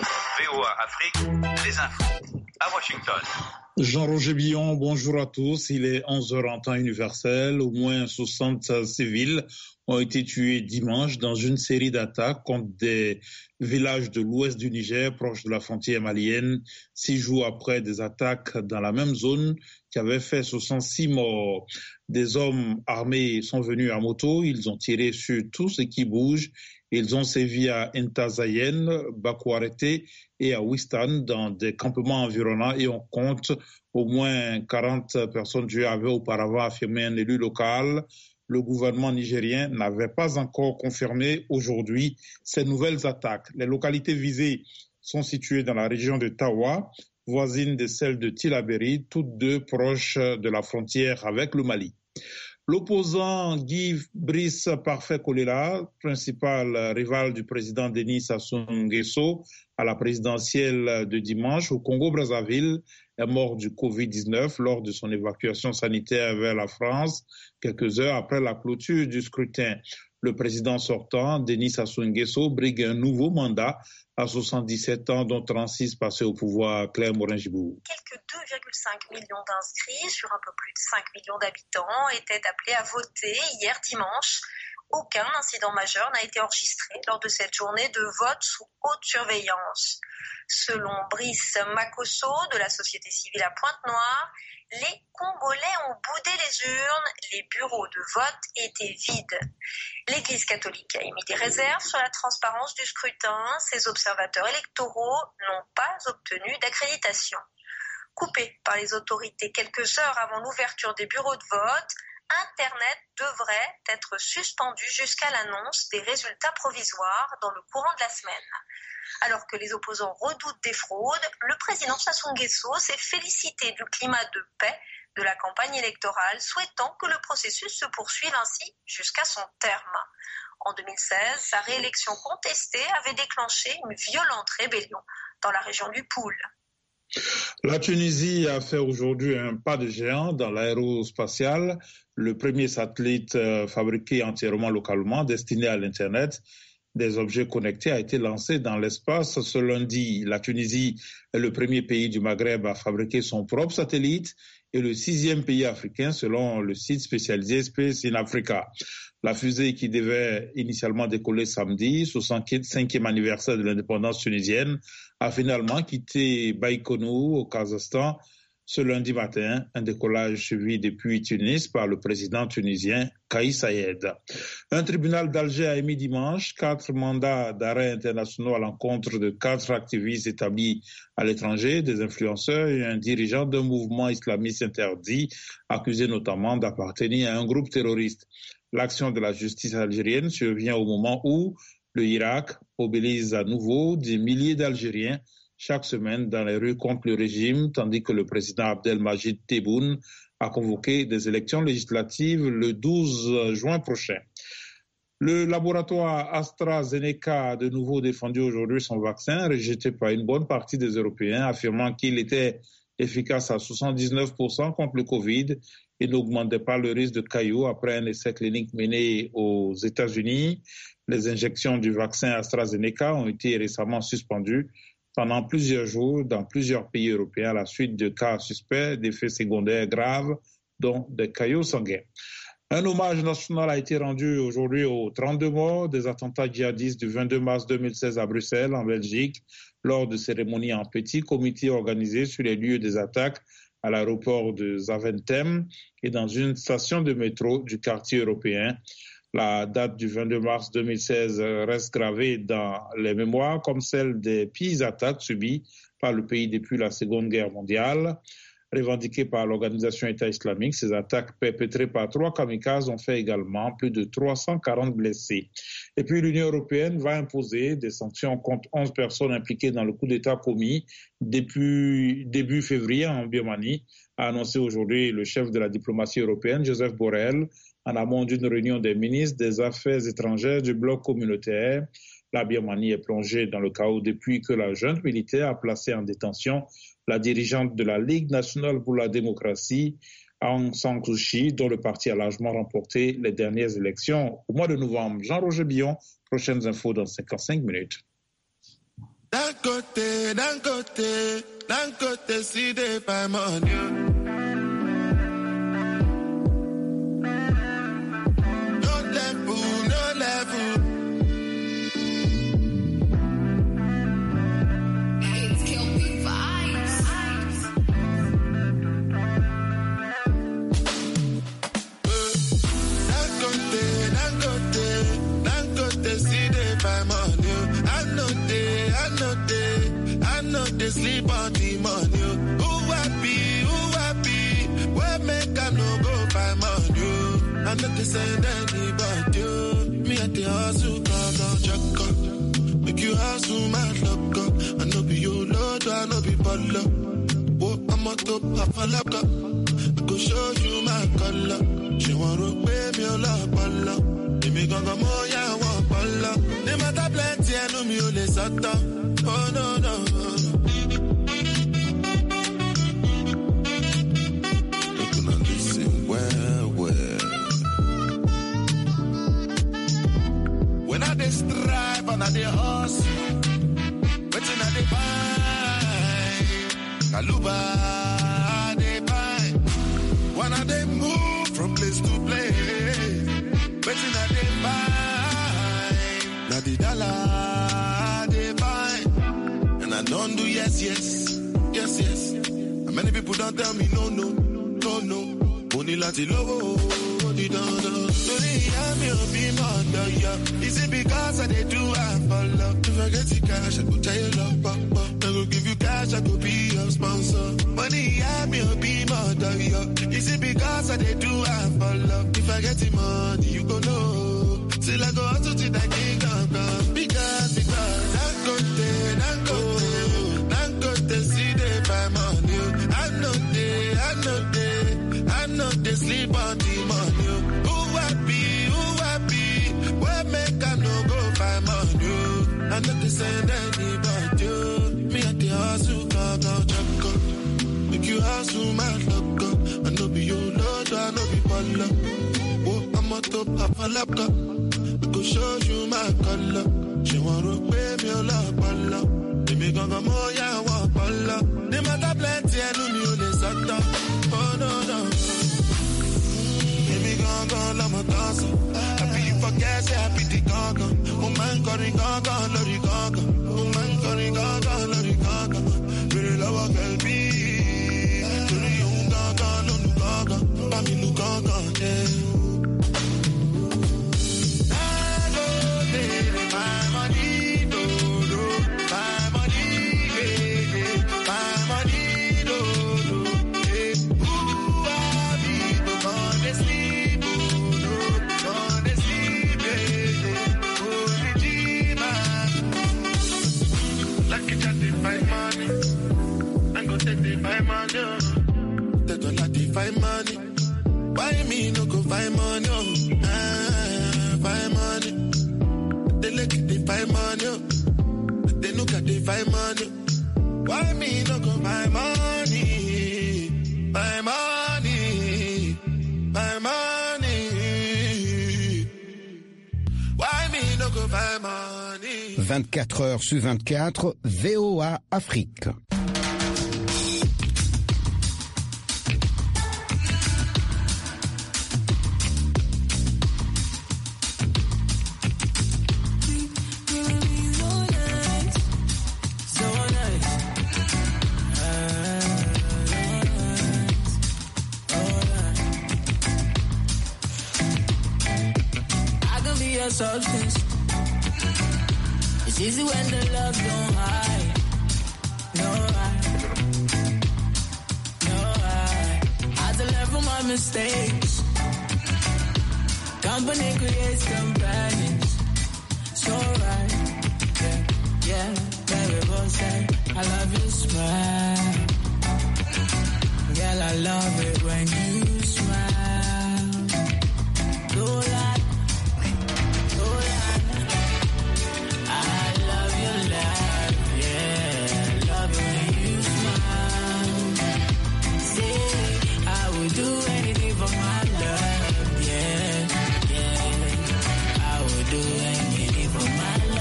VOA Afrique, les infos à Washington. Jean-Roger Billon, bonjour à tous. Il est 11h en temps universel. Au moins 60 civils ont été tués dimanche dans une série d'attaques contre des villages de l'ouest du Niger, proche de la frontière malienne, 6 jours après des attaques dans la même zone qui avaient fait 66 morts. Des hommes armés sont venus à moto, ils ont tiré sur tout ce qui bouge. Ils ont sévi à Ntazayen, Bakouarete et à Wistan dans des campements environnants et on compte au moins 40 personnes tuées, avait auparavant affirmé un élu local. Le gouvernement nigérien n'avait pas encore confirmé aujourd'hui ces nouvelles attaques. Les localités visées sont situées dans la région de Tawa, voisine de celle de Tillabéri, toutes deux proches de la frontière avec le Mali. L'opposant Guy Brice Parfait Kolela, principal rival du président Denis Sassou Nguesso à la présidentielle de dimanche au Congo-Brazzaville, est mort du Covid-19 lors de son évacuation sanitaire vers la France, quelques heures après la clôture du scrutin. Le président sortant, Denis Sassou Nguesso, brigue un nouveau mandat à 77 ans, dont 36 passés au pouvoir. Claire Morin-Gibourg. Quelques 2,5 millions d'inscrits sur un peu plus de 5 millions d'habitants étaient appelés à voter hier dimanche. Aucun incident majeur n'a été enregistré lors de cette journée de vote sous haute surveillance. Selon Brice Makosso de la société civile à Pointe-Noire, les Congolais ont boudé les urnes, les bureaux de vote étaient vides. L'Église catholique a émis des réserves sur la transparence du scrutin. Ses observateurs électoraux n'ont pas obtenu d'accréditation. Coupé par les autorités quelques heures avant l'ouverture des bureaux de vote, Internet devrait être suspendu jusqu'à l'annonce des résultats provisoires dans le courant de la semaine. Alors que les opposants redoutent des fraudes, le président Sassou Nguesso s'est félicité du climat de paix de la campagne électorale, souhaitant que le processus se poursuive ainsi jusqu'à son terme. En 2016, sa réélection contestée avait déclenché une violente rébellion dans la région du Poul. La Tunisie a fait aujourd'hui un pas de géant dans l'aérospatiale. Le premier satellite fabriqué entièrement localement, destiné à l'Internet des objets connectés, a été lancé dans l'espace ce lundi. La Tunisie est le premier pays du Maghreb à fabriquer son propre satellite et le 6e pays africain selon le site spécialisé Space in Africa. La fusée qui devait initialement décoller samedi, 65e anniversaire de l'indépendance tunisienne, a finalement quitté Baïkonou au Kazakhstan ce lundi matin, un décollage suivi depuis Tunis par le président tunisien Kais Saied. Un tribunal d'Alger a émis dimanche 4 mandats d'arrêt internationaux à l'encontre de 4 activistes établis à l'étranger, des influenceurs et un dirigeant d'un mouvement islamiste interdit, accusé notamment d'appartenir à un groupe terroriste. L'action de la justice algérienne survient au moment où le Irak mobilise à nouveau des milliers d'Algériens chaque semaine dans les rues contre le régime, tandis que le président Abdelmajid Tebboune a convoqué des élections législatives le 12 juin prochain. Le laboratoire AstraZeneca a de nouveau défendu aujourd'hui son vaccin, rejeté par une bonne partie des Européens, affirmant qu'il était efficace à 79% contre le Covid et n'augmentait pas le risque de cailloux après un essai clinique mené aux États-Unis. Les injections du vaccin AstraZeneca ont été récemment suspendues pendant plusieurs jours dans plusieurs pays européens à la suite de cas suspects d'effets secondaires graves, dont des caillots sanguins. Un hommage national a été rendu aujourd'hui aux 32 morts des attentats djihadistes du 22 mars 2016 à Bruxelles, en Belgique, lors de cérémonies en petit comité organisées sur les lieux des attaques à l'aéroport de Zaventem et dans une station de métro du quartier européen. La date du 22 mars 2016 reste gravée dans les mémoires comme celle des pires attaques subies par le pays depuis la Seconde Guerre mondiale. Revendiquées par l'organisation État islamique, ces attaques perpétrées par 3 kamikazes ont fait également plus de 340 blessés. Et puis l'Union européenne va imposer des sanctions contre 11 personnes impliquées dans le coup d'État commis depuis début février en Birmanie, a annoncé aujourd'hui le chef de la diplomatie européenne, Joseph Borrell, en amont d'une réunion des ministres des Affaires étrangères du bloc communautaire. La Birmanie est plongée dans le chaos depuis que la junte militaire a placé en détention la dirigeante de la Ligue nationale pour la démocratie, Aung San Suu Kyi, dont le parti a largement remporté les dernières élections au mois de novembre. Jean-Roger Billon, prochaines infos dans 55 minutes. d'un côté, si des pas mon Dieu. No level. It's Kill Me Vibes. D'un côté, si des pas mon Dieu. I know they sleep on the money. Who happy? Where make I no go by money? I know they send anybody. Me at the hustle, don't check up. Make you hustle, my luck up. I know be your lord, I know be baller. Oh, I'm on top, I fall up. I go show you my color. She want to pay me a lot, baller. Me gonna more, yeah, I want baller. They matter plenty, I know me only sata. Oh no. Looking and listen well. When I dey strive and I dey hustle, waiting I dey find Kaluba I dey find. When I dey move from place to place, waiting I dey find. Na the dollar they find. And I don't do yes. And many people don't tell me no. Only lati lowo, di dodo. Sorry, I'm your be mother, yeah. Is it because I dey do I for love? If I get the cash, I go tell you love, papa. I go give you cash, I go be your sponsor. Money, I'm your be mother, yeah. Is it because I dey do I for love? If I get the money, you go know. Till I go out to the kingdom, because don't go to see the by money. I know they sleep on the money. Who happy? Where make I no go by money? I know they send anybody. Me at the hustle, go check up. Make you hustle, my luck up. I know be your lord, I know be baller. Oh, I'm on top of a laptop. I go show you my color. She want to pay me a lot, baller. They me gonna more, yeah, I want baller. They matter plenty, I know me only sata. Oh no. Baby gonna I'm a dancer. Happy you forget, say happy the gaga. Oh man, calling gaga, lorry gaga. Oh man, calling gaga, lorry gaga. Very low, girl, be. Sorry, you gaga, no gaga. Bami no gaga, yeah. They don't like to find money. Why me no go find money? Find money. They like it, they find money. They look at they find money. Why me no go find money? Find money. Find money. Why me no go find money? 24 heures sur 24, VOA Afrique. Substance. It's easy when the love don't hide. No, I had to learn from my mistakes. Company creates companions. So right, yeah, baby, both say I love your smile. Girl, I love it when you